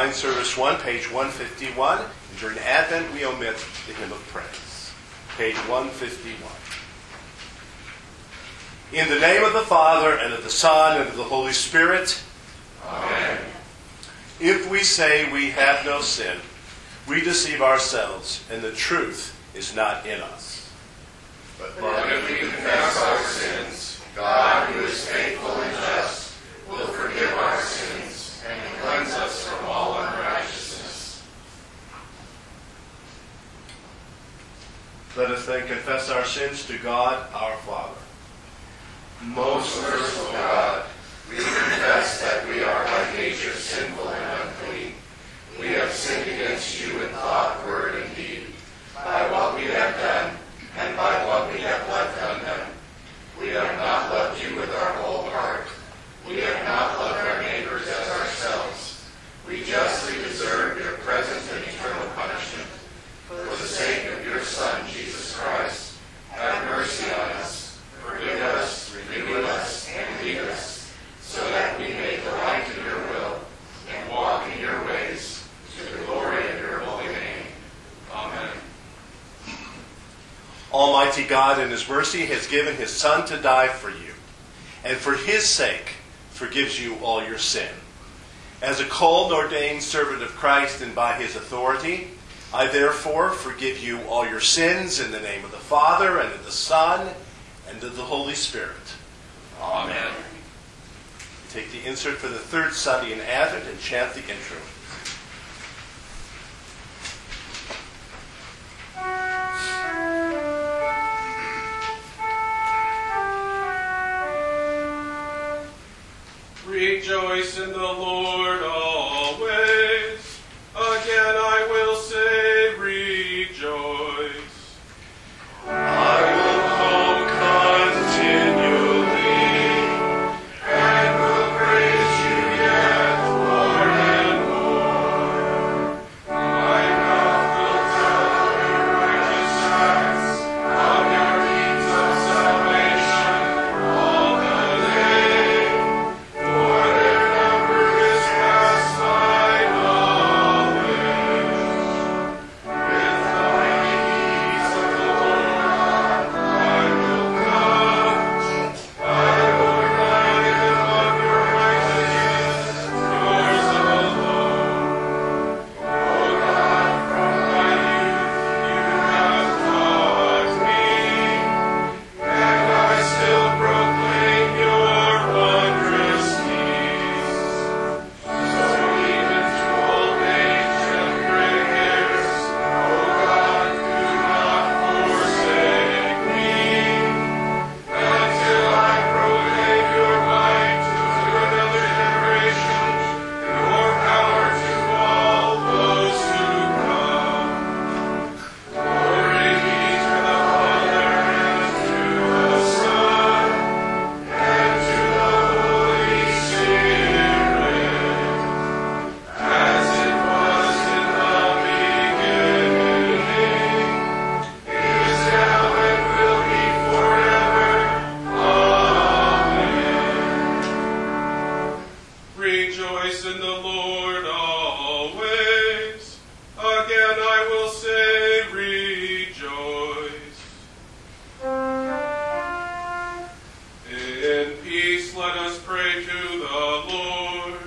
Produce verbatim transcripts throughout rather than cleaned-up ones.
Divine Service one, page one fifty-one. And during Advent, we omit the hymn of praise. Page one fifty-one. In the name of the Father, and of the Son, and of the Holy Spirit. Amen. If we say we have no sin, we deceive ourselves, and the truth is not in us. But if we confess our sins, God, who is faithful and just, will forgive our sins and cleanse us from all unrighteousness. Let us then confess our sins to God, our Father. Most merciful God, we confess that we are by nature sinful and unclean. We have sinned against you in thought, word, and deed, by what we have done and by what we have left undone. We have not loved you with our whole heart. We have not loved our neighbors as ourselves. We justly deserve your present and eternal punishment. For the sake of your Son, Jesus Christ, have mercy on us, forgive us, renew us, and lead us, so that we may delight in your will and walk in your ways, to the glory of your holy name. Amen. Almighty God, in his mercy, has given his Son to die for you, and for his sake forgives you all your sin. As a called, ordained servant of Christ and by his authority, I therefore forgive you all your sins in the name of the Father, and of the Son, and of the Holy Spirit. Amen. Take the insert for the third Sunday in Advent and chant the intro. Rejoice in the Lord always. Again I will say rejoice. I will hope continually, and will praise you yet more and more. My mouth will tell of your righteous acts, of your deeds of salvation all the day. For their number is past my knowledge. With the mighty deeds of the Lord I will come. I will ride among your righteousness, yours alone. O God, from my youth you have taught me, and I still proclaim your wondrous deeds. So even to old age and gray hairs, O God, do not forsake me, until I proclaim your might to another generation, your power to all those who come. Glory be to the Father, and to the Son, and to the Holy Spirit, as it was in the beginning, is now, and will be forever. Amen. Rejoice in the Lord always. Again I will say rejoice. In peace let us pray to the Lord.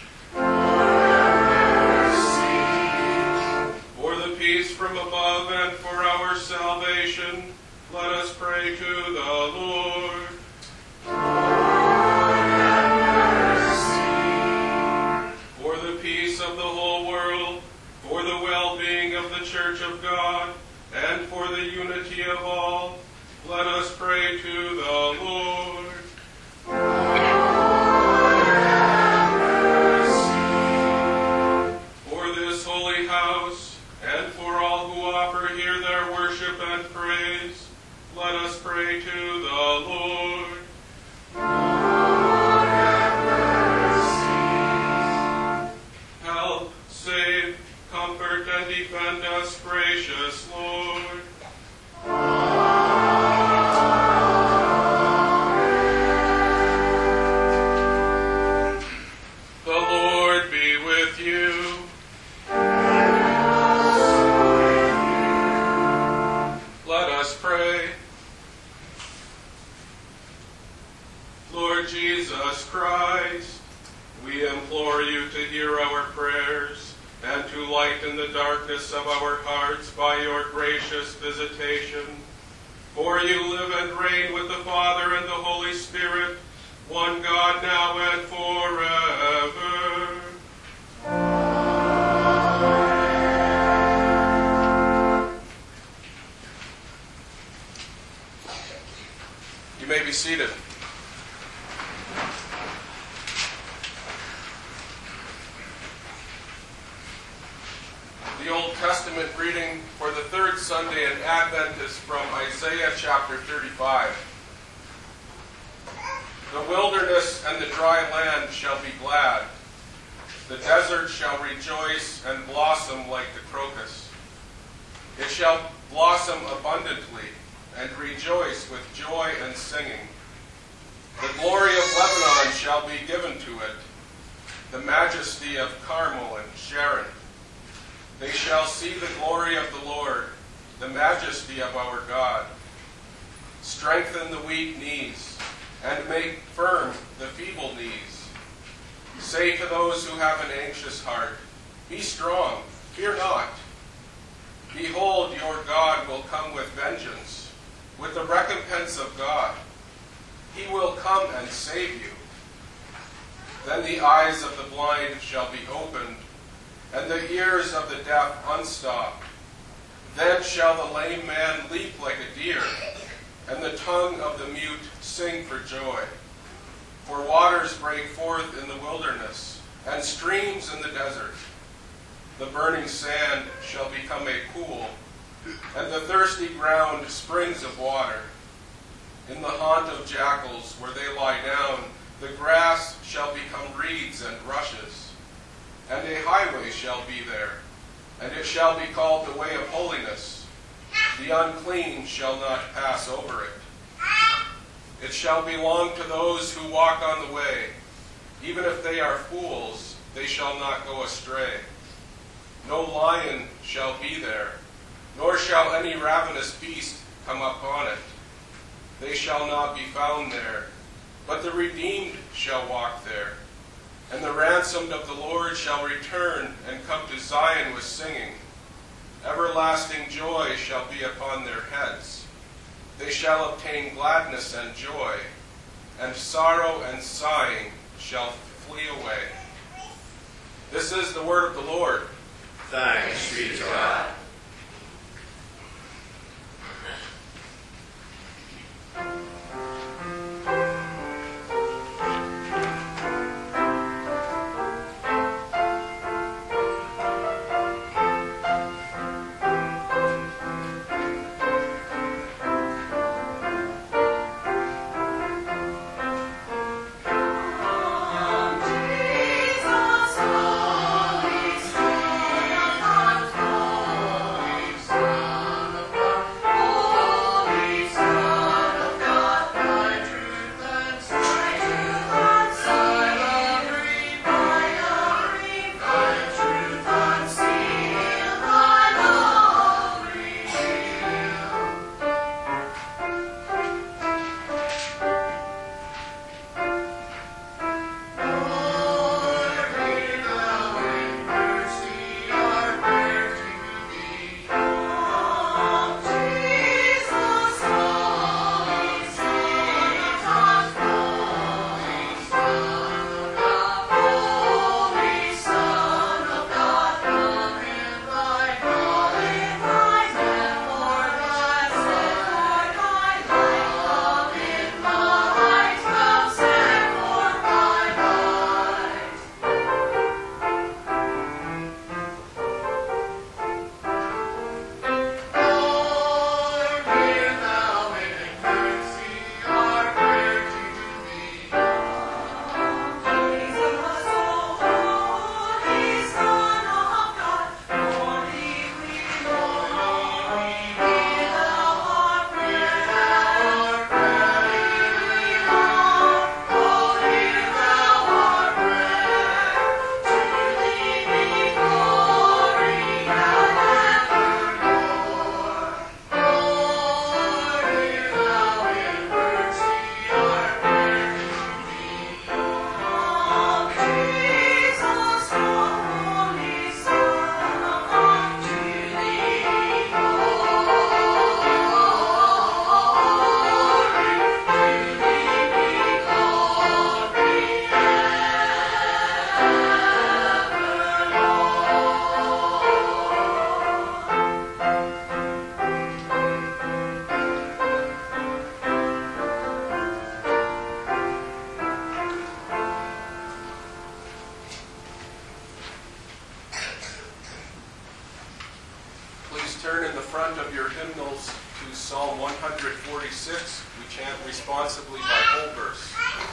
For the peace from above and for our salvation, let us pray to the Lord. For the peace of the whole world, for the well-being of the Church of God, and for the unity of all, let us pray to the Lord. Lord Jesus Christ, we implore you to hear our prayers and to lighten the darkness of our hearts by your gracious visitation. For you live and reign with the Father and the Holy Spirit, one God, now and forever. You may be seated. The Old Testament reading for the third Sunday in Advent is from Isaiah chapter thirty-five. The wilderness and the dry land shall be glad. The desert shall rejoice and blossom like the crocus. It shall blossom abundantly and rejoice with joy and singing. The glory of Lebanon shall be given to it, the majesty of Carmel and Sharon. They shall see the glory of the Lord, the majesty of our God. Strengthen the weak knees, and make firm the feeble knees. Say to those who have an anxious heart, be strong, fear not. Behold, your God will come with vengeance, with the recompense of God. He will come and save you. Then the eyes of the blind shall be opened, and the ears of the deaf unstopped. Then shall the lame man leap like a deer, and the tongue of the mute sing for joy. For waters break forth in the wilderness, and streams in the desert. The burning sand shall become a pool, and the thirsty ground springs of water. In the haunt of jackals, where they lie down, the grass shall become reeds and rushes. And a highway shall be there, and it shall be called the way of holiness. The unclean shall not pass over it. It shall belong to those who walk on the way. Even if they are fools, they shall not go astray. No lion shall be there, nor shall any ravenous beast come upon it. They shall not be found there, but the redeemed shall walk there. And the ransomed of the Lord shall return and come to Zion with singing. Everlasting joy shall be upon their heads. They shall obtain gladness and joy, and sorrow and sighing shall flee away. This is the word of the Lord. Thanks be to God. Jesus, Holy Spirit of God. Psalm one forty-six. We chant responsibly by whole verse.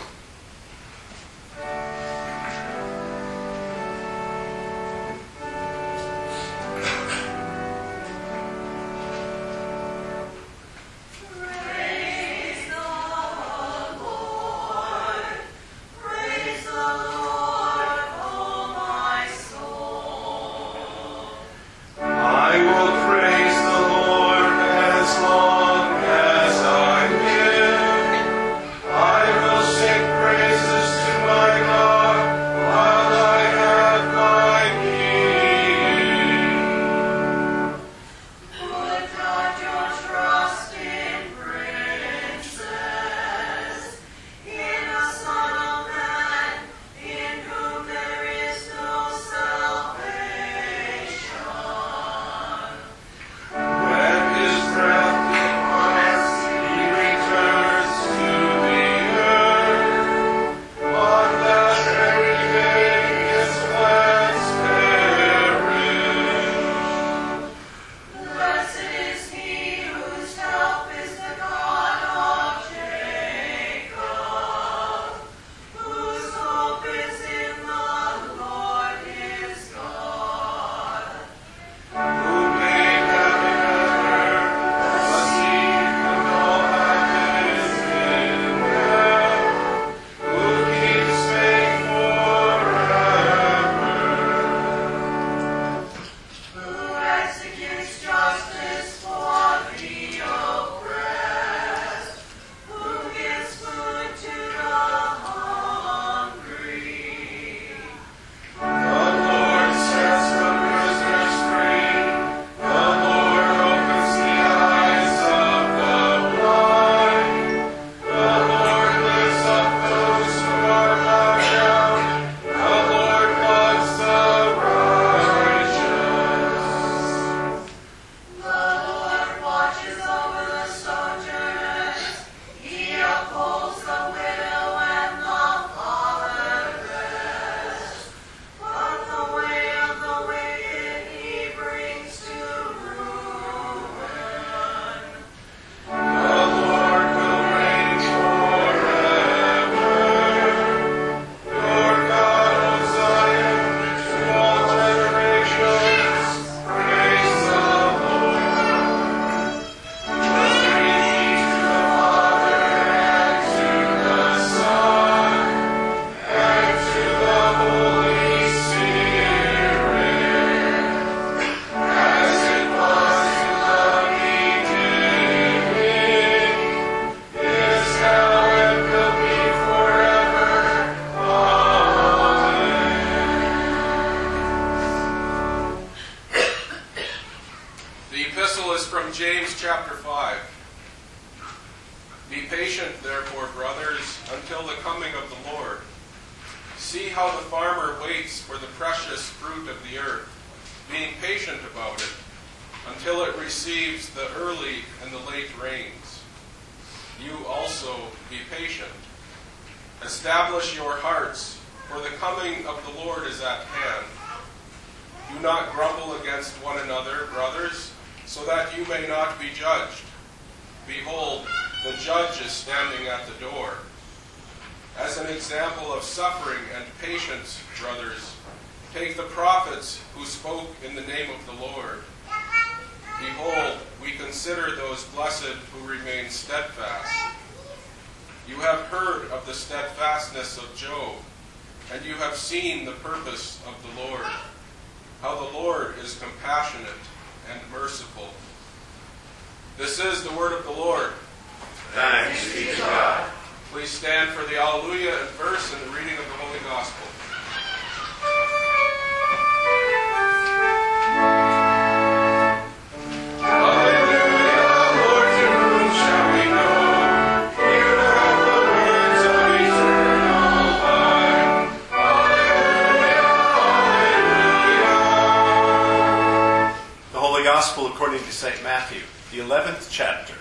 Establish your hearts, for the coming of the Lord is at hand. Do not grumble against one another, brothers, so that you may not be judged. Behold, the judge is standing at the door. As an example of suffering and patience, brothers, take the prophets who spoke in the name of the Lord. Behold, we consider those blessed who remain steadfast. You have heard of the steadfastness of Job, and you have seen the purpose of the Lord, how the Lord is compassionate and merciful. This is the word of the Lord. Thanks be to God. Please stand for the Alleluia and verse and the reading of the Holy Gospel. Gospel according to Saint Matthew, the eleventh chapter.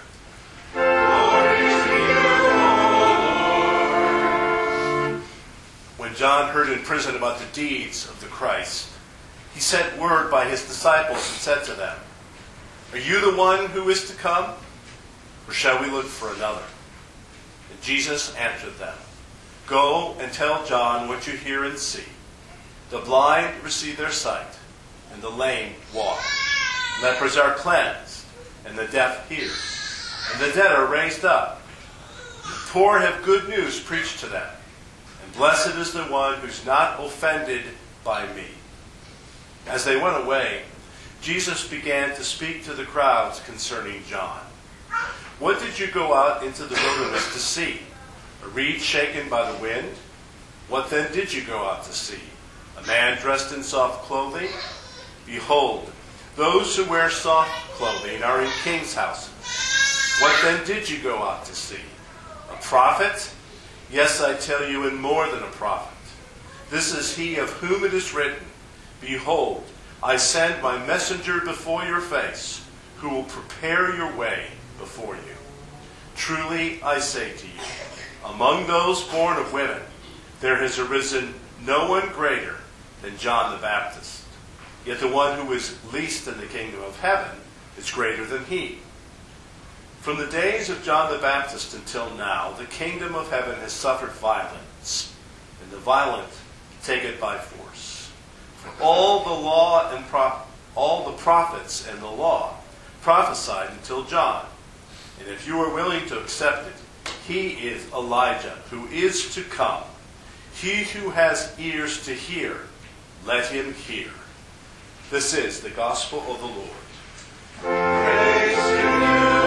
When John heard in prison about the deeds of the Christ, he sent word by his disciples and said to them, "Are you the one who is to come, Or shall we look for another? And Jesus answered them, Go and tell John what you hear and see. The blind receive their sight, and the lame walk. Lepers are cleansed, and the deaf hear. And the dead are raised up. The poor have good news preached to them. And blessed is the one who's not offended by me. As they went away, Jesus began to speak to the crowds concerning John. What did you go out into the wilderness to see? A reed shaken by the wind? What then did you go out to see? A man dressed in soft clothing? Behold, those who wear soft clothing are in kings' houses. What then did you go out to see? A prophet? Yes, I tell you, and more than a prophet. This is he of whom it is written, Behold, I send my messenger before your face, who will prepare your way before you. Truly, I say to you, among those born of women, there has arisen no one greater than John the Baptist. Yet the one who is least in the kingdom of heaven is greater than he. From the days of John the Baptist until now, the kingdom of heaven has suffered violence, and the violent take it by force. For all the law and pro- all the prophets and the law prophesied until John. And if you are willing to accept it, he is Elijah, who is to come. He who has ears to hear, let him hear. This is the gospel of the Lord. Praise to you,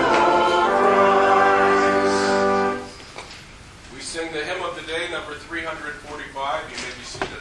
O Christ. We sing the hymn of the day, number three forty-five. You may be seated.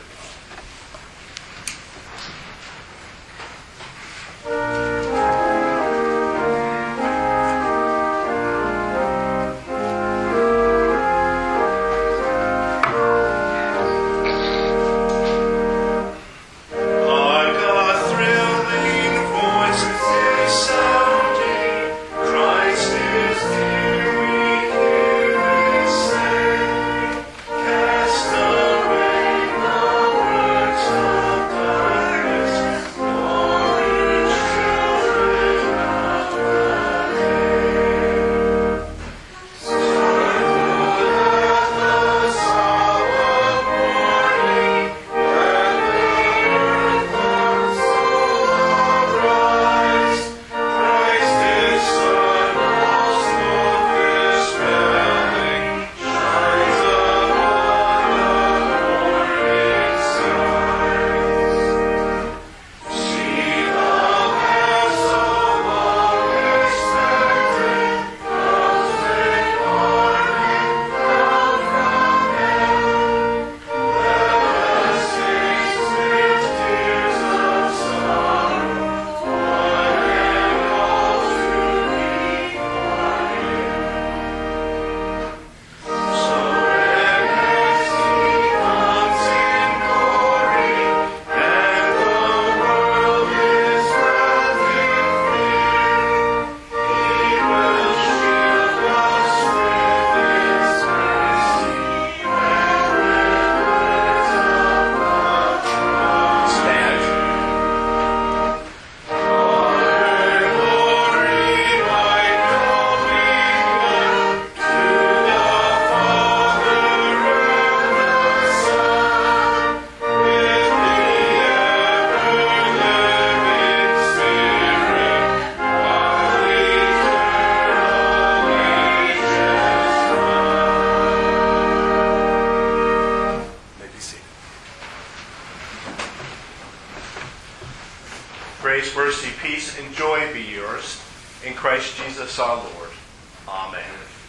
Grace, mercy, peace, and joy be yours in Christ Jesus our Lord. Amen.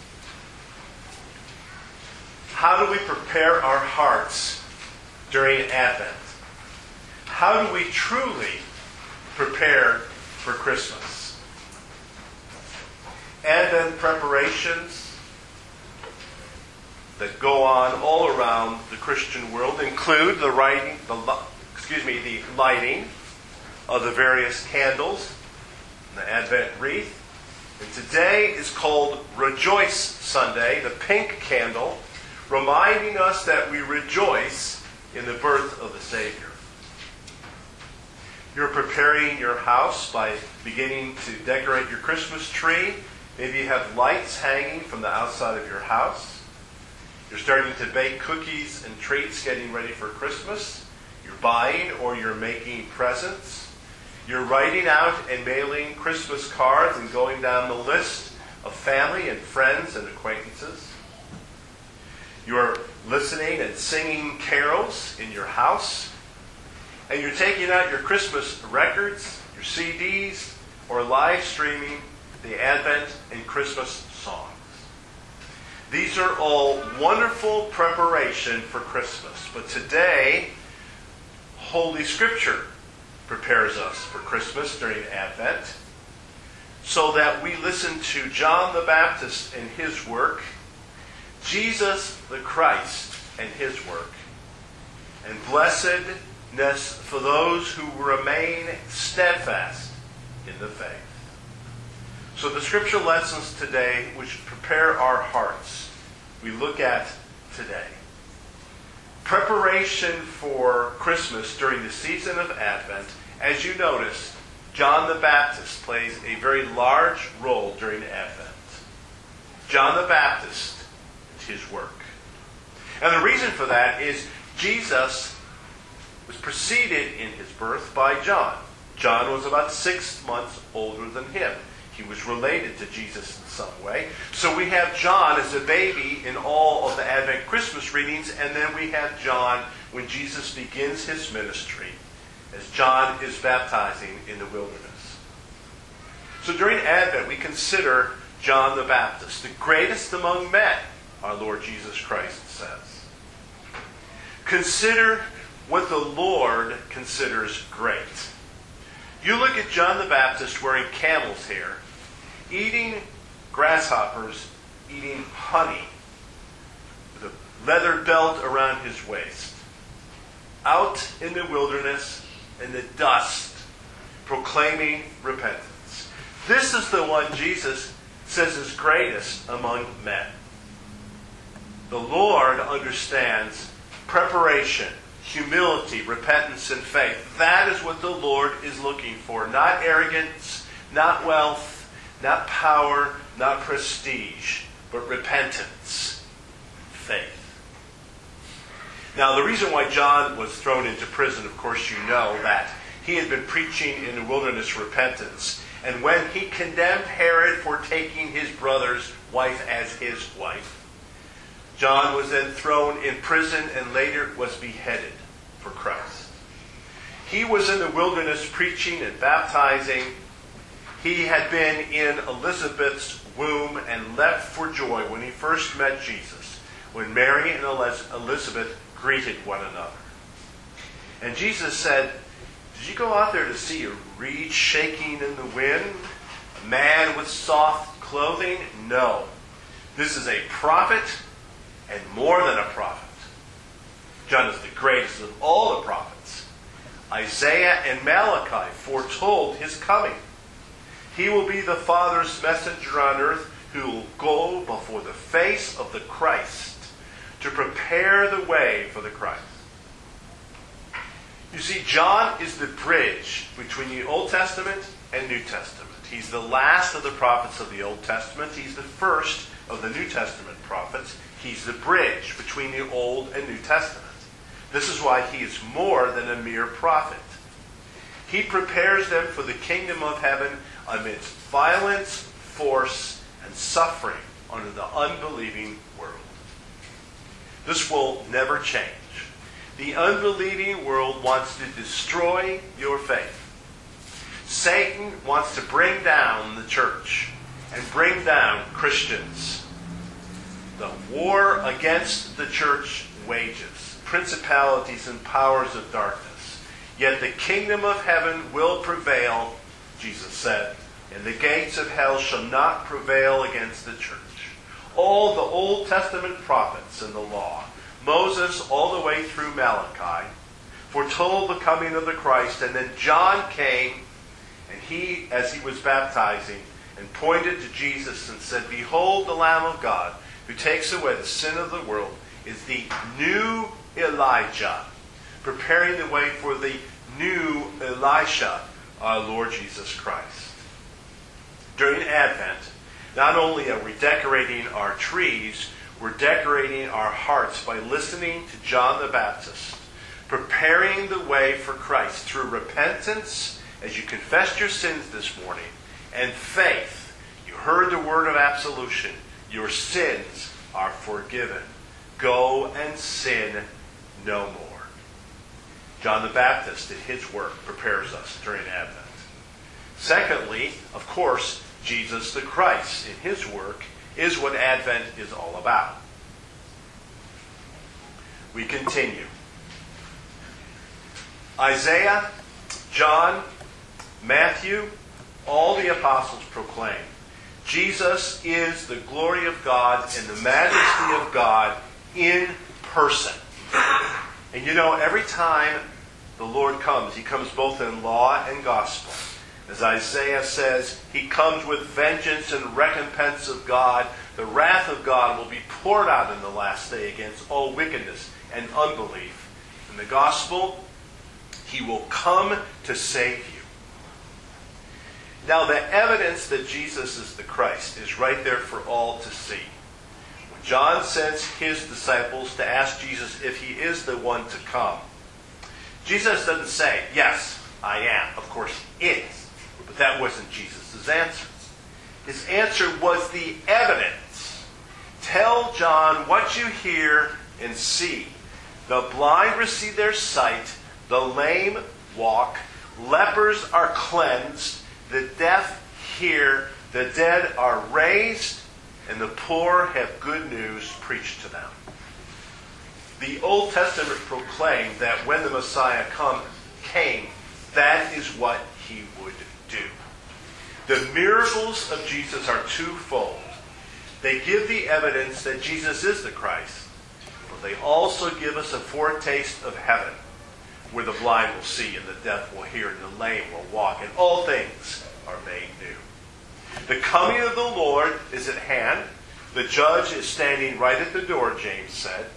How do we prepare our hearts during Advent? How do we truly prepare for Christmas? Advent preparations that go on all around the Christian world include the writing, the excuse me, the lighting of the various candles, the Advent wreath. And today is called Rejoice Sunday, the pink candle, reminding us that we rejoice in the birth of the Savior. You're preparing your house by beginning to decorate your Christmas tree Maybe you have lights hanging from the outside of your house. You're starting to bake cookies and treats, getting ready for Christmas. You're buying or you're making presents. You're writing out and mailing Christmas cards and going down the list of family and friends and acquaintances. You're listening and singing carols in your house. And you're taking out your Christmas records, your C Ds, or live streaming the Advent and Christmas songs. These are all wonderful preparation for Christmas. But today, Holy Scripture prepares us for Christmas during Advent, so that we listen to John the Baptist and his work, Jesus the Christ and his work, and blessedness for those who remain steadfast in the faith. So the scripture lessons today, which prepare our hearts, we look at today. Preparation for Christmas during the season of Advent. As you notice, John the Baptist plays a very large role during Advent. John the Baptist is his work. And the reason for that is Jesus was preceded in his birth by John. John was about six months older than him. He was related to Jesus in some way. So we have John as a baby in all of the Advent Christmas readings, and then we have John when Jesus begins his ministry, as John is baptizing in the wilderness. So during Advent, we consider John the Baptist, the greatest among men, our Lord Jesus Christ says. Consider what the Lord considers great. You look at John the Baptist wearing camel's hair, eating grasshoppers, eating honey, with a leather belt around his waist, out in the wilderness in the dust, proclaiming repentance. This is the one Jesus says is greatest among men. The Lord understands preparation, humility, repentance, and faith. That is what the Lord is looking for. Not arrogance, not wealth, not power, not prestige, but repentance, faith. Now, the reason why John was thrown into prison, of course, you know that he had been preaching in the wilderness repentance. And when he condemned Herod for taking his brother's wife as his wife, John was then thrown in prison and later was beheaded for Christ. He was in the wilderness preaching and baptizing. He had been in Elizabeth's womb and leapt for joy when he first met Jesus, when Mary and Elizabeth greeted one another. And Jesus said, "Did you go out there to see a reed shaking in the wind? A man with soft clothing? No. This is a prophet, and more than a prophet." John is the greatest of all the prophets. Isaiah and Malachi foretold his coming. He will be the Father's messenger on earth who will go before the face of the Christ to prepare the way for the Christ. You see, John is the bridge between the Old Testament and New Testament. He's the last of the prophets of the Old Testament. He's the first of the New Testament prophets. He's the bridge between the Old and New Testament. This is why he is more than a mere prophet. He prepares them for the kingdom of heaven amidst violence, force, and suffering under the unbelieving world. This will never change. The unbelieving world wants to destroy your faith. Satan wants to bring down the church and bring down Christians. The war against the church wages, principalities and powers of darkness. Yet the kingdom of heaven will prevail, Jesus said, and the gates of hell shall not prevail against the church. All the Old Testament prophets and the law, Moses all the way through Malachi, foretold the coming of the Christ, and then John came, and he, as he was baptizing, and pointed to Jesus and said, "Behold the Lamb of God, who takes away the sin of the world," is the new Elijah, preparing the way for the new Elisha, our Lord Jesus Christ. During Advent, Not only are we decorating our trees, we're decorating our hearts by listening to John the Baptist, preparing the way for Christ through repentance as you confessed your sins this morning, and faith. You heard the word of absolution. Your sins are forgiven. Go and sin no more. John the Baptist, in his work, prepares us during Advent. Secondly, of course, Jesus the Christ, in his work, is what Advent is all about. We continue. Isaiah, John, Matthew, all the apostles proclaim Jesus is the glory of God and the majesty of God in person. And you know, every time the Lord comes, he comes both in law and gospel. As Isaiah says, he comes with vengeance and recompense of God. The wrath of God will be poured out in the last day against all wickedness and unbelief. In the gospel, he will come to save you. Now, the evidence that Jesus is the Christ is right there for all to see. When John sends his disciples to ask Jesus if he is the one to come, Jesus doesn't say, yes, I am. Of course, he is. But that wasn't Jesus' answer. His answer was the evidence. Tell John what you hear and see. The blind receive their sight. The lame walk. Lepers are cleansed. The deaf hear. The dead are raised. And the poor have good news preached to them. The Old Testament proclaimed that when the Messiah come, came, that is what he would do. The miracles of Jesus are twofold. They give the evidence that Jesus is the Christ, but they also give us a foretaste of heaven, where the blind will see and the deaf will hear and the lame will walk, and all things are made new. The coming of the Lord is at hand. The judge is standing right at the door, James said.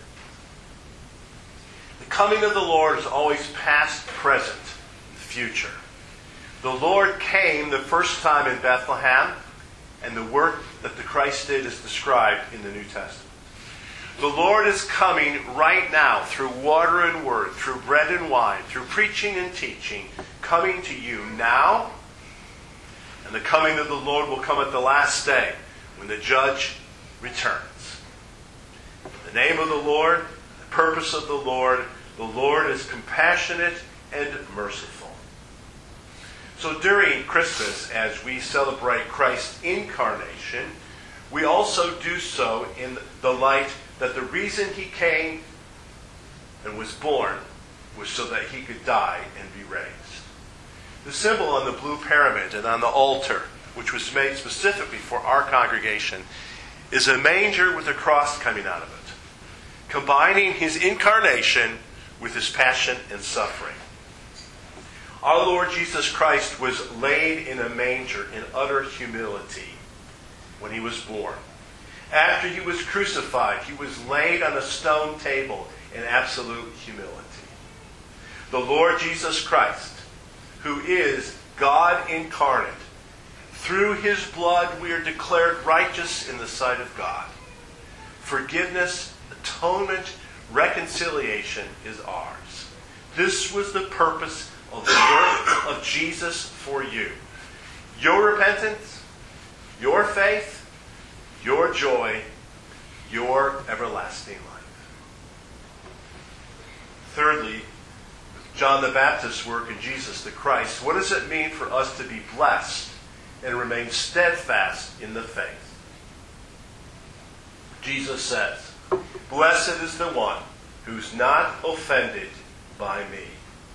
The coming of the Lord is always past, present, and future. The Lord came the first time in Bethlehem, and the work that the Christ did is described in the New Testament. The Lord is coming right now through water and word, through bread and wine, through preaching and teaching, coming to you now. And the coming of the Lord will come at the last day when the judge returns. The name of the Lord, the purpose of the Lord, the Lord is compassionate and merciful. So during Christmas, as we celebrate Christ's incarnation, we also do so in the light that the reason he came and was born was so that he could die and be raised. The symbol on the blue pyramid and on the altar, which was made specifically for our congregation, is a manger with a cross coming out of it, combining his incarnation with his passion and suffering. Our Lord Jesus Christ was laid in a manger in utter humility when he was born. After he was crucified, he was laid on a stone table in absolute humility. The Lord Jesus Christ, who is God incarnate, through his blood we are declared righteous in the sight of God. Forgiveness, atonement, reconciliation is ours. This was the purpose of the work of Jesus for you. Your repentance, your faith, your joy, your everlasting life. Thirdly, John the Baptist's work in Jesus the Christ, what does it mean for us to be blessed and remain steadfast in the faith? Jesus says, "Blessed is the one who's not offended by me."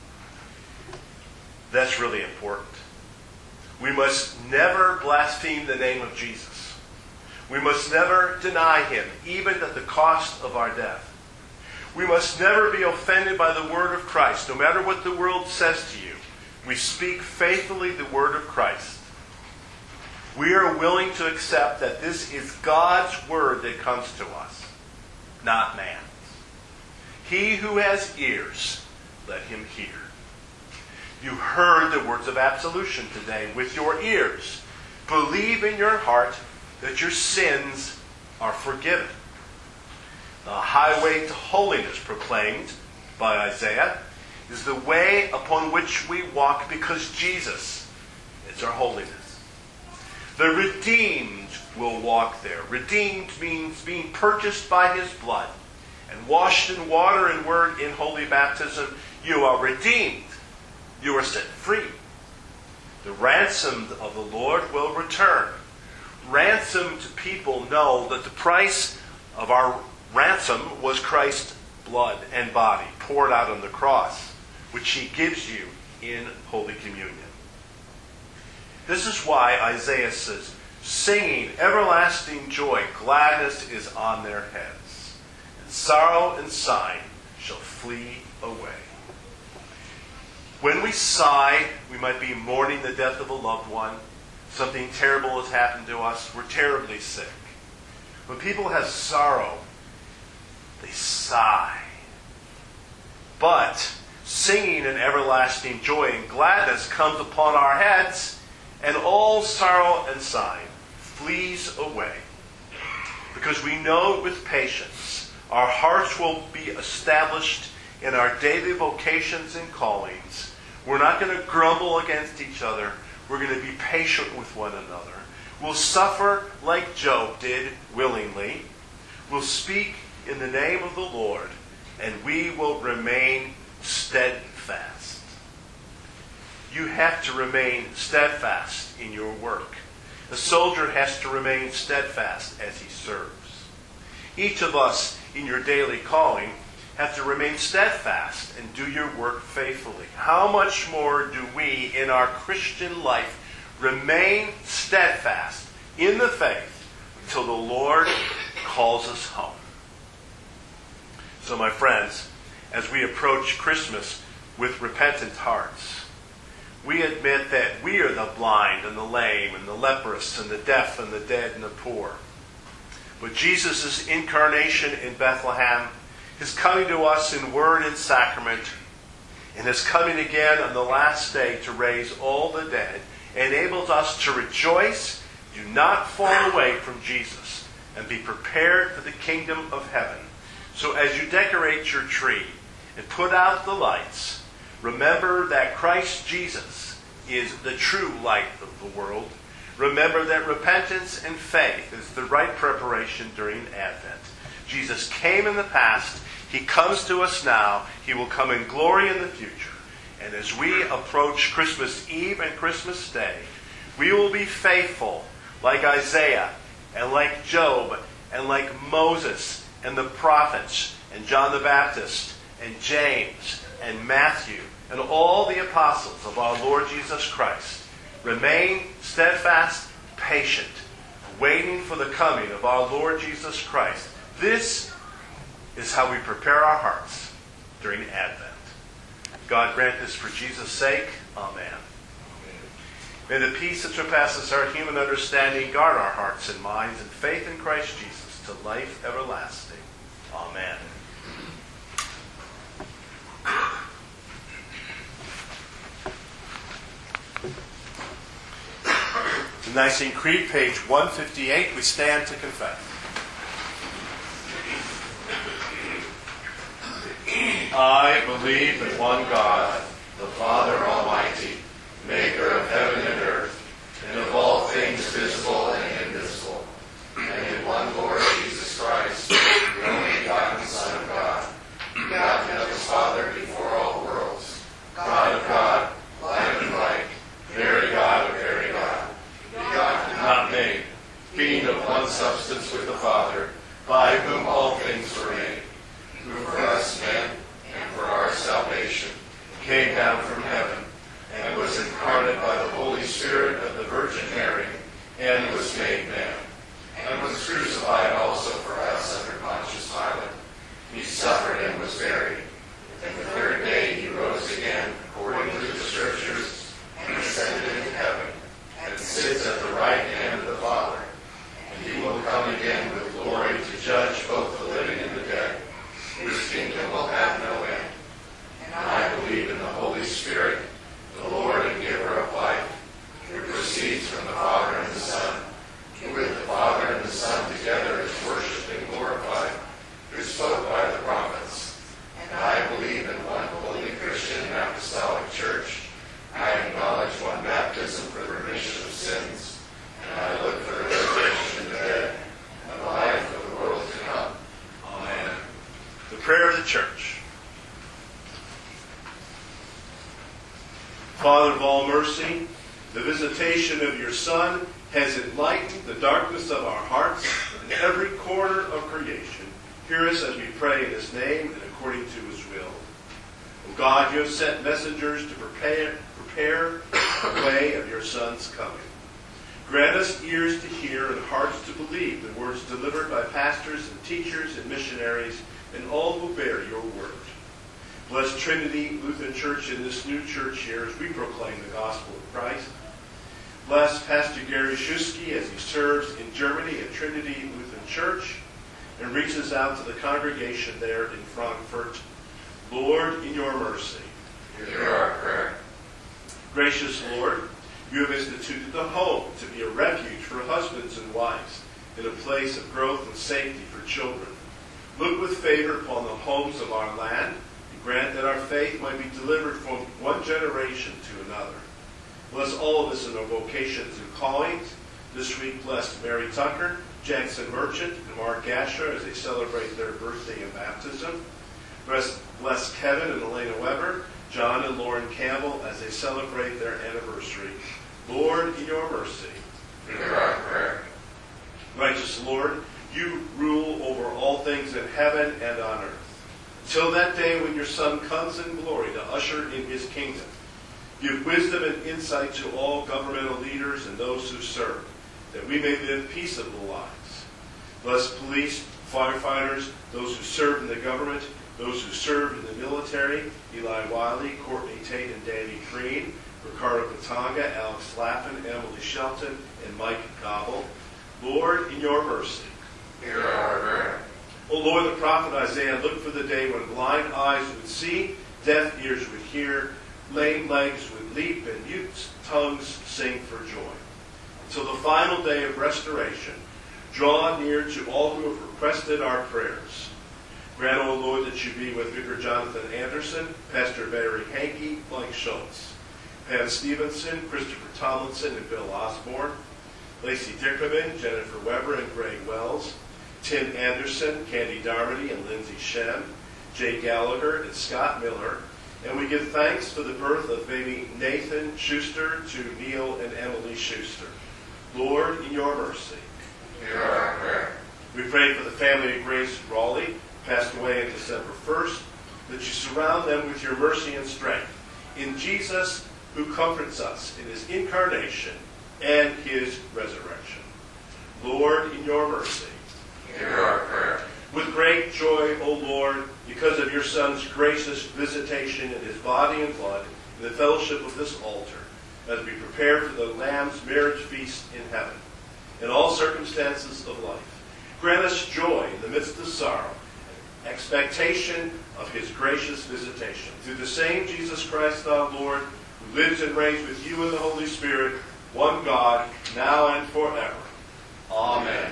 That's really important. We must never blaspheme the name of Jesus. We must never deny him, even at the cost of our death. We must never be offended by the word of Christ, no matter what the world says to you. We speak faithfully the word of Christ. We are willing to accept that this is God's word that comes to us, not man's. He who has ears, let him hear. You heard the words of absolution today with your ears. Believe in your heart that your sins are forgiven. The highway to holiness proclaimed by Isaiah is the way upon which we walk because Jesus is our holiness. The redeemed will walk there. Redeemed means being purchased by his blood and washed in water and word in holy baptism. You are redeemed. You are set free. The ransomed of the Lord will return. Ransomed people know that the price of our ransom was Christ's blood and body poured out on the cross, which he gives you in Holy Communion. This is why Isaiah says, singing everlasting joy, gladness is on their heads, and sorrow and sighing shall flee away. When we sigh, we might be mourning the death of a loved one. Something terrible has happened to us. We're terribly sick. When people have sorrow, they sigh. But singing an everlasting joy and gladness comes upon our heads, and all sorrow and sighing flees away. Because we know with patience our hearts will be established in our daily vocations and callings. We're not going to grumble against each other. We're going to be patient with one another. We'll suffer like Job did willingly. We'll speak in the name of the Lord, and we will remain steadfast. You have to remain steadfast in your work. A soldier has to remain steadfast as he serves. Each of us in your daily calling have to remain steadfast and do your work faithfully. How much more do we in our Christian life remain steadfast in the faith until the Lord calls us home? So, my friends, as we approach Christmas with repentant hearts, we admit that we are the blind and the lame and the leprous and the deaf and the dead and the poor. But Jesus' incarnation in Bethlehem, his coming to us in word and sacrament, and his coming again on the last day to raise all the dead, enables us to rejoice, do not fall away from Jesus, and be prepared for the kingdom of heaven. So as you decorate your tree and put out the lights, remember that Christ Jesus is the true light of the world. Remember that repentance and faith is the right preparation during Advent. Jesus came in the past. He comes to us now. He will come in glory in the future. And as we approach Christmas Eve and Christmas Day, we will be faithful like Isaiah and like Job and like Moses and the prophets and John the Baptist and James and Matthew and all the apostles of our Lord Jesus Christ. Remain steadfast, patient, waiting for the coming of our Lord Jesus Christ. This is how we prepare our hearts during Advent. God grant this for Jesus' sake. Amen. May the peace that surpasses our human understanding guard our hearts and minds in faith in Christ Jesus to life everlasting. Amen. The Nicene Creed, page one fifty-eight, we stand to confess. I believe in one God, the Father Almighty, maker of heaven and earth, and of all things visible and invisible, and in one Lord Jesus Christ, the only begotten Son of God, begotten of his Father before all worlds, God of God, light of light, very God of very God, begotten, not made, being of one substance with the Father, by whom all things were made, who for us men and for our salvation came down from heaven, and was incarnate by the Holy Spirit of the Virgin Mary, and was made man, and was crucified also for us under Pontius Pilate. He suffered and was buried, and the third day he rose again, according to the Scriptures, and ascended into heaven, and sits at the right hand of the Father. And he will come again with glory to judge both the living and the dead, whose kingdom will have no end. And I believe in the Holy Spirit, the Lord and giver of life, who proceeds from the Father and the Son, who with the Father of the church. Father of all mercy, the visitation of your Son has enlightened the darkness of our hearts in every corner of creation. Hear us as we pray in his name and according to his will. O God, you have sent messengers to prepare, prepare the way of your Son's coming. Grant us ears to hear and hearts to believe the words delivered by pastors and teachers and missionaries and all who bear your word. Bless Trinity Lutheran Church in this new church year as we proclaim the gospel of Christ. Bless Pastor Gary Schuski as he serves in Germany at Trinity Lutheran Church and reaches out to the congregation there in Frankfurt. Lord, in your mercy, hear our prayer. Gracious Lord, you have instituted the home to be a refuge for husbands and wives and a place of growth and safety for children. Look with favor upon the homes of our land and grant that our faith might be delivered from one generation to another. Bless all of us in our vocations and callings. This week, bless Mary Tucker, Jackson Merchant, and Mark Gasher as they celebrate their birthday and baptism. Bless, bless Kevin and Elena Weber, John and Lauren Campbell as they celebrate their anniversary. Lord, in your mercy, hear our prayer. Righteous Lord, you rule over all things in heaven and on earth. Until that day when your Son comes in glory to usher in his kingdom, give wisdom and insight to all governmental leaders and those who serve, that we may live peaceable lives. Bless police, firefighters, those who serve in the government, those who serve in the military, Eli Wiley, Courtney Tate, and Danny Green, Ricardo Katanga, Alex Laffin, Emily Shelton, and Mike Gobble. Lord, in your mercy, hear our prayer. O Lord, the prophet Isaiah looked for the day when blind eyes would see, deaf ears would hear, lame legs would leap, and mute tongues sing for joy. Until the final day of restoration, draw near to all who have requested our prayers. Grant, O Lord, that you be with Vicar Jonathan Anderson, Pastor Barry Hankey, Mike Schultz, Pam Stevenson, Christopher Tomlinson, and Bill Osborne, Lacey Dickerman, Jennifer Weber, and Greg Wells, Tim Anderson, Candy Darmody, and Lindsay Shem, Jay Gallagher, and Scott Miller. And we give thanks for the birth of baby Nathan Schuster to Neil and Emily Schuster. Lord, in your mercy, hear our prayer. We pray for the family of Grace Raleigh, passed away on December first, that you surround them with your mercy and strength. In Jesus, who comforts us in his incarnation and his resurrection. Lord, in your mercy, hear our prayer. With great joy, O Lord, because of your Son's gracious visitation in his body and blood, in the fellowship of this altar, as we prepare for the Lamb's marriage feast in heaven, in all circumstances of life, grant us joy in the midst of sorrow, expectation of his gracious visitation. Through the same Jesus Christ our Lord, who lives and reigns with you in the Holy Spirit, one God, now and forever. Amen.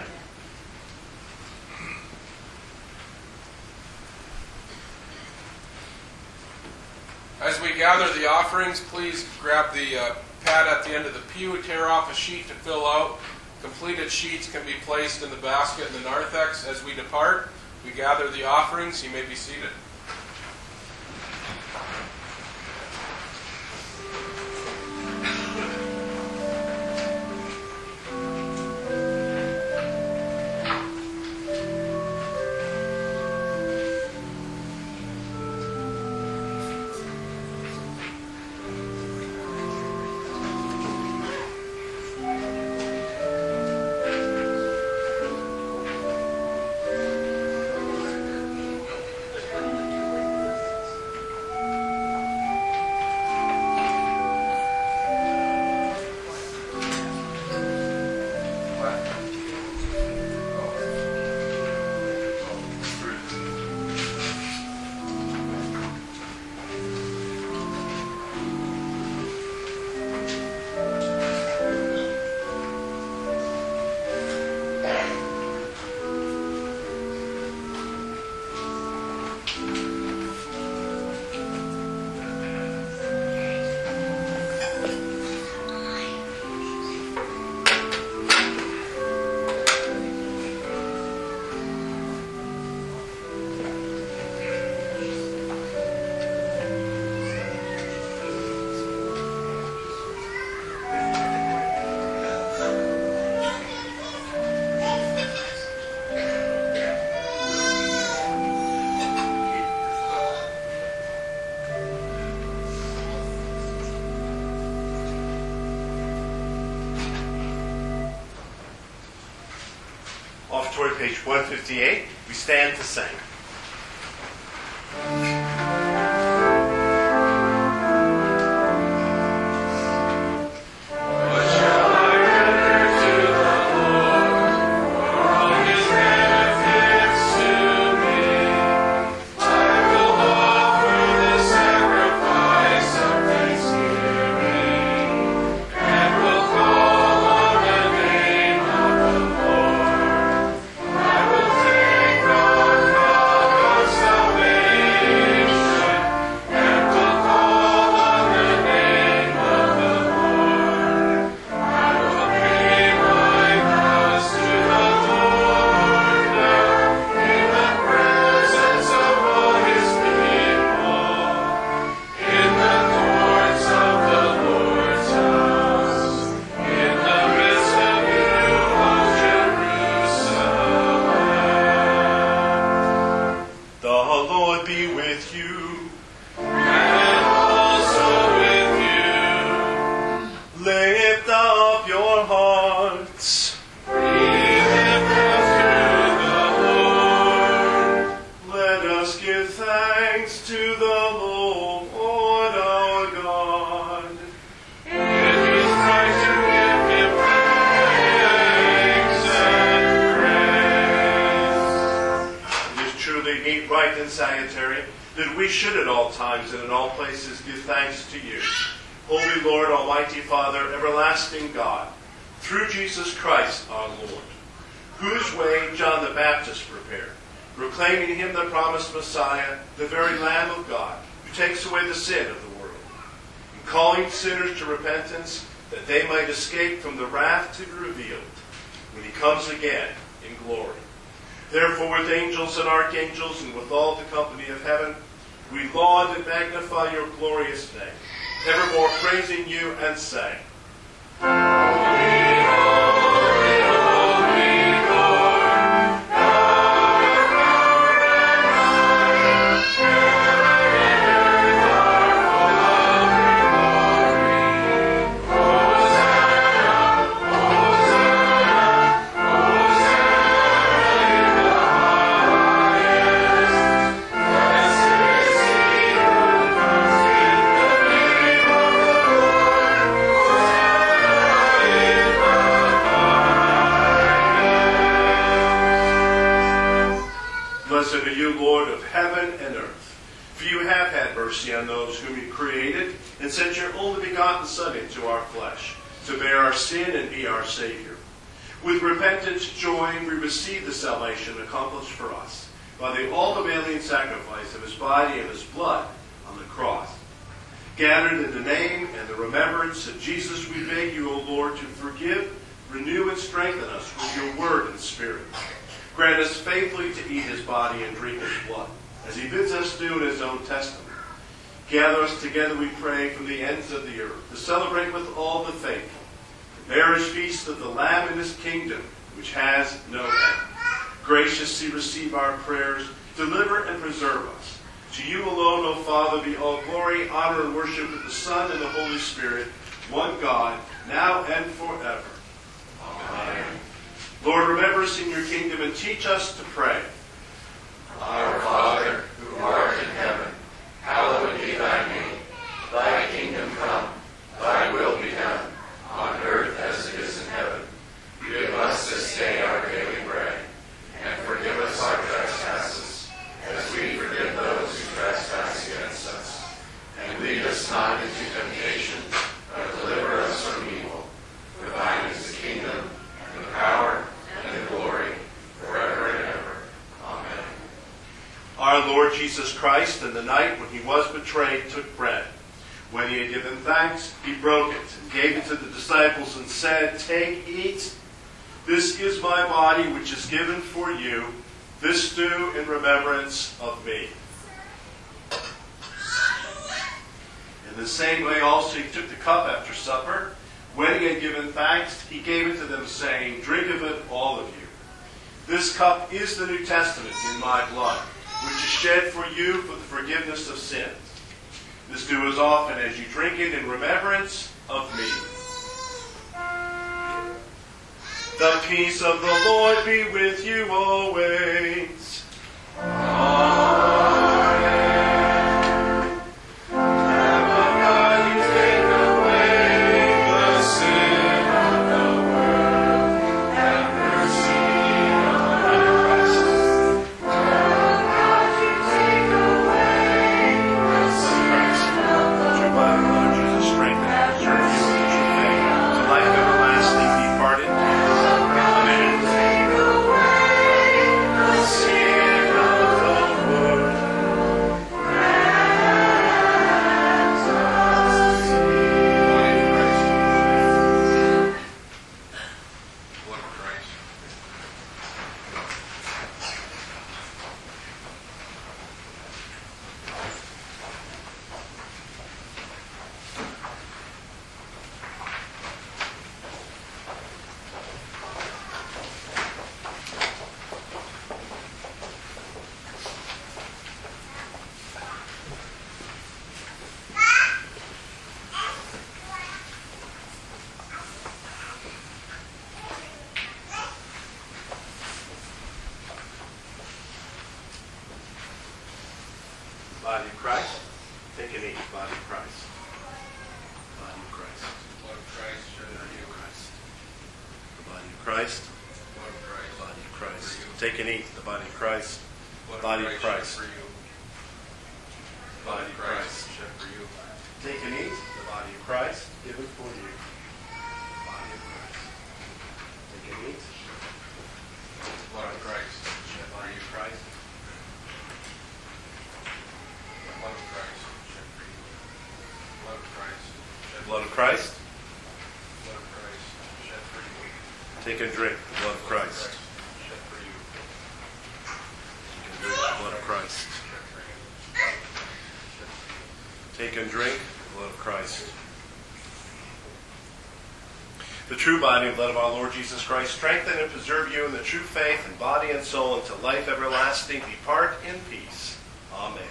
As we gather the offerings, please grab the uh, pad at the end of the pew, tear off a sheet to fill out. Completed sheets can be placed in the basket in the narthex. As we depart, we gather the offerings. You may be seated. toward page one fifty-eight. We stand to sing. Salutary, that we should at all times and in all places give thanks to you, Holy Lord, Almighty Father, everlasting God, through Jesus Christ our Lord, whose way John the Baptist prepared, proclaiming him the promised Messiah, the very Lamb of God, who takes away the sin of the world, and calling sinners to repentance, that they might escape from the wrath to be revealed when he comes again in glory. Therefore, with angels and archangels and with all the company of heaven, we laud and magnify your glorious name, evermore praising you and saying, Holy, holy, holy Lord, God of power and might, heaven and earth are full of your glory. Hosanna, Hosanna, Hosanna. Blessed are you, Lord of heaven and earth, for you have had mercy on those whom you created, and sent your only begotten Son into our flesh, to bear our sin and be our Savior. With repentance joy, we receive the salvation accomplished for us by the all-availing sacrifice of his body and his blood on the cross. Gathered in the name and the remembrance of Jesus, we beg you, O Lord, to forgive, renew, and strengthen us with your word and spirit. Grant us faithfully to eat his body and drink his blood, as he bids us do in his own testament. Gather us together, we pray, from the ends of the earth, to celebrate with all the faithful the marriage feast of the Lamb in his kingdom, which has no end. Graciously receive our prayers, deliver and preserve us. To you alone, O Father, be all glory, honor, and worship with the Son and the Holy Spirit, one God, now and forever. Amen. Lord, remember us in your kingdom and teach us to pray. Our Father, who art in heaven, hallowed be thy name. Thy kingdom come, thy will be done, on earth as it is in heaven. Give us this day our daily bread, and forgive us our trespasses, as we forgive those who trespass against us. And lead us not into temptation, but deliver us from evil. For thine is the kingdom, and the power, and the glory, forever and ever. Amen. Our Lord Jesus Christ, in the night when he was betrayed, took bread. When he had given thanks, he broke it and gave it to the disciples and said, Take, eat. This is my body, which is given for you. This do in remembrance of me. In the same way also he took the cup after supper. When he had given thanks, he gave it to them, saying, Drink of it, all of you. This cup is the New Testament in my blood, which is shed for you for the forgiveness of sins. This do as often as you drink it in remembrance of me. The peace of the Lord be with you always. Body of Christ. Take and eat. Body of Christ. Body of Christ. Blood of Christ, shed for you. The body of Christ. Blood of Christ. Body of Christ. Take and eat. The body of Christ. Blood Body of of Christ. Christ, shed for you. Body of Christ. Shed for you. Take and eat. The body of Christ. Given for you. Body of Christ. Take and eat. Blood of Christ, shed for Body you. of Christ. Blood of Christ, shed for you. Blood of Christ, shed Blood of Christ. Blood of Christ, shed for you. Take and drink. The blood of Christ. Shed for you. Take and drink. The blood of Christ. Shed for you. Take and drink the blood of Christ. The true body and blood of our Lord Jesus Christ strengthen and preserve you in the true faith and body and soul unto life everlasting. Depart in peace. Amen.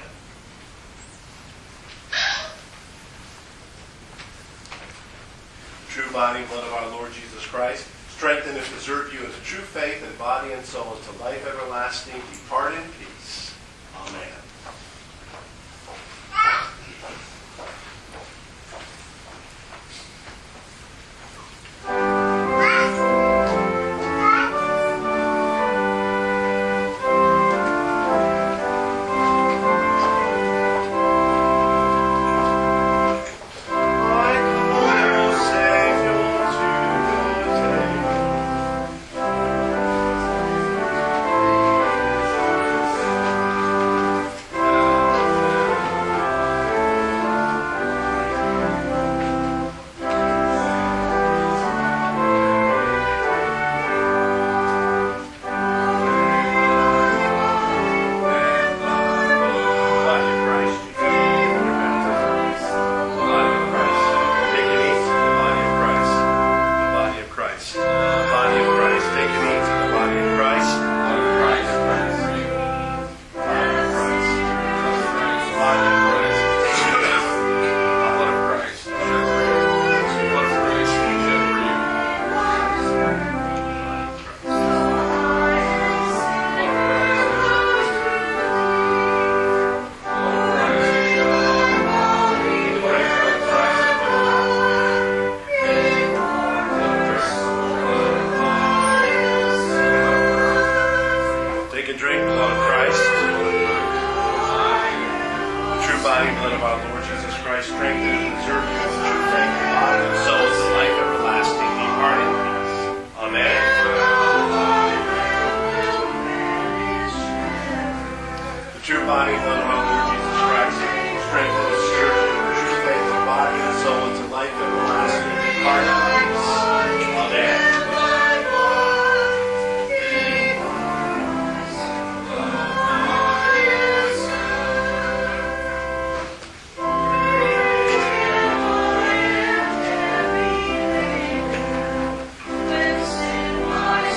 True body and blood of our Lord Jesus Christ strengthen and preserve you in the true faith and body and soul unto life everlasting. Depart in peace. Amen.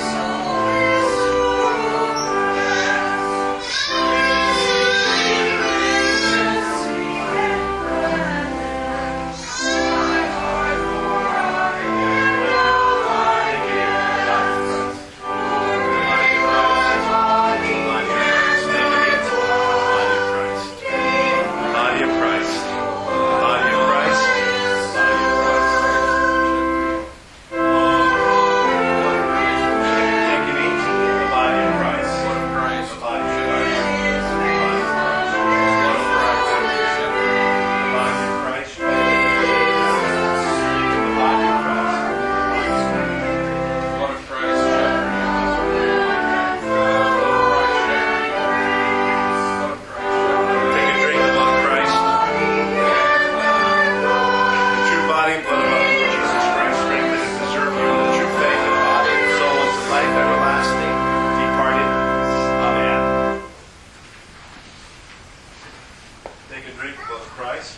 Thank you. Take and drink the blood of Christ.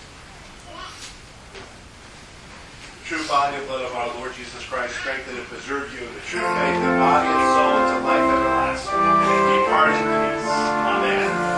The true body and blood of our Lord Jesus Christ strengthen and preserve you in the true faith and body and soul to life everlasting. Depart in peace. Amen.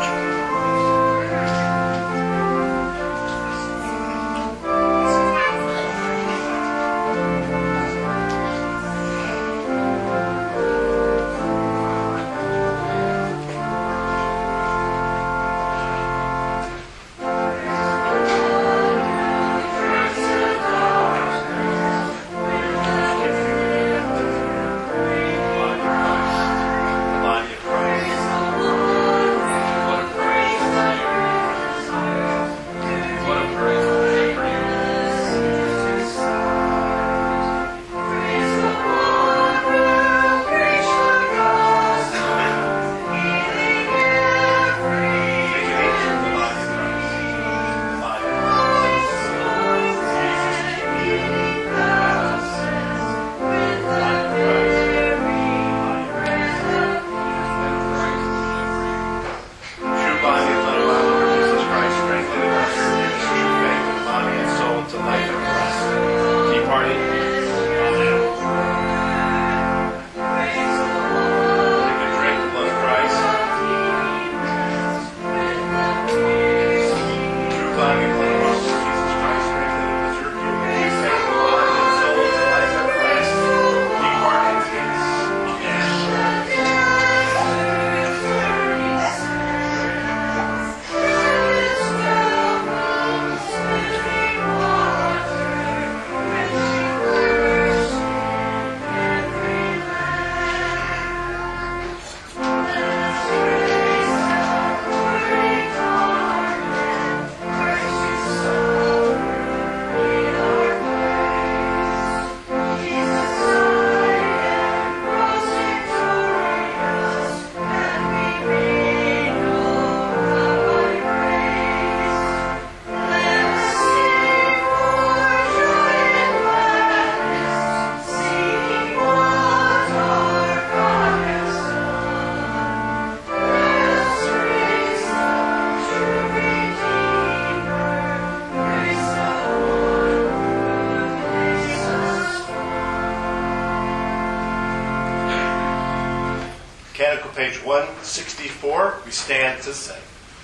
Canticle page one sixty-four, we stand to sing.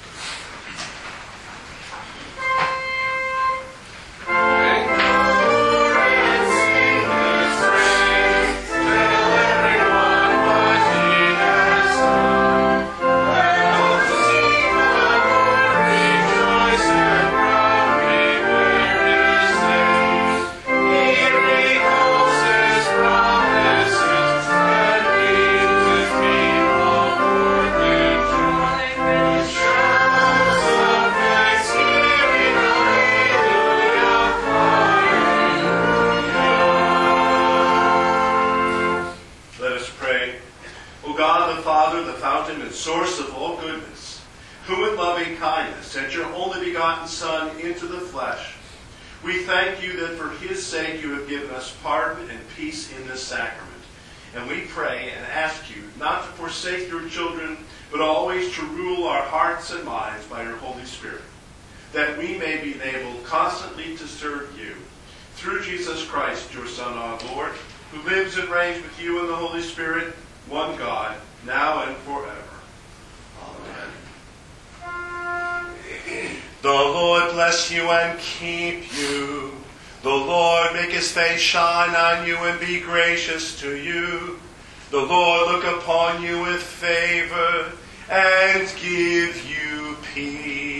Source of all goodness, who in loving kindness sent your only begotten Son into the flesh, we thank you that for his sake you have given us pardon and peace in this sacrament. And we pray and ask you not to forsake your children, but always to rule our hearts and minds by your Holy Spirit, that we may be enabled constantly to serve you. Through Jesus Christ, your Son, our Lord, who lives and reigns with you in the Holy Spirit, one God, now and forever. The Lord bless you and keep you. The Lord make his face shine on you and be gracious to you. The Lord look upon you with favor and give you peace.